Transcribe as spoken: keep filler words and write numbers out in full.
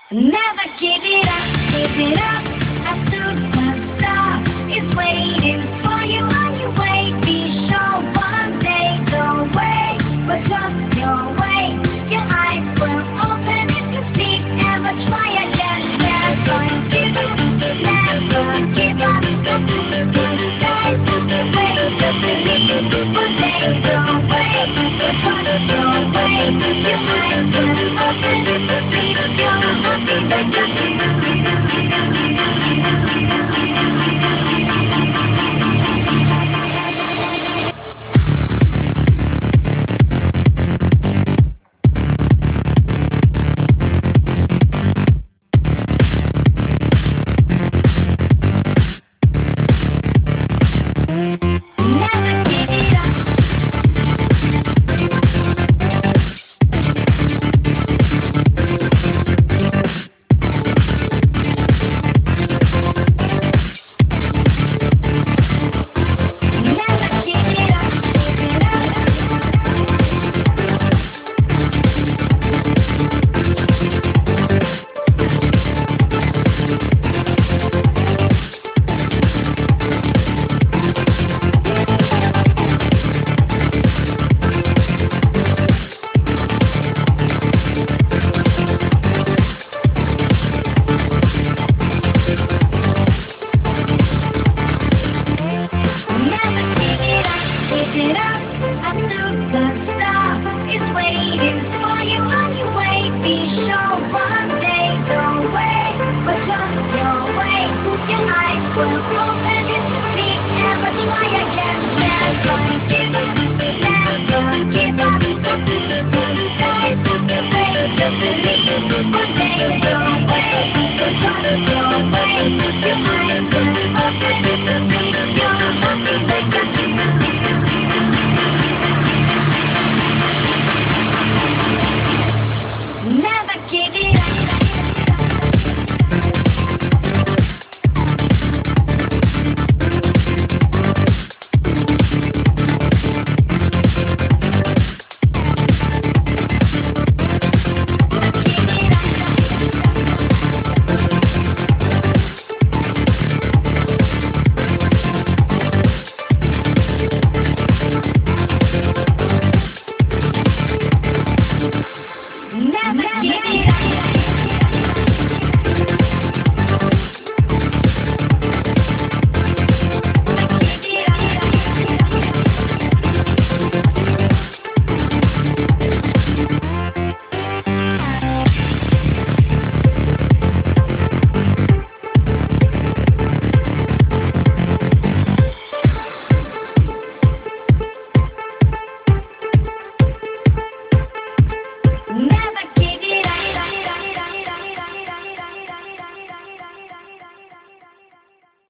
Never give it up, give it up. A superstar is waiting for you on your way. Be sure one day the way will come your way. Your eyes will open if you speak. Ever try again. Never give up, never give up. A superstar is waiting to believe. One day the way will come your way. Your eyes will open if you speak. Your it up, a superstar is waiting for you on your way. Be sure one day the way will come your way. Your eyes will open if you speak. Never try again. Never give up, never give up. A superstar is waiting to believe. One day the way will come your way. Your eyes will open if you speak. You're happy like a Never give it up. Never give it up.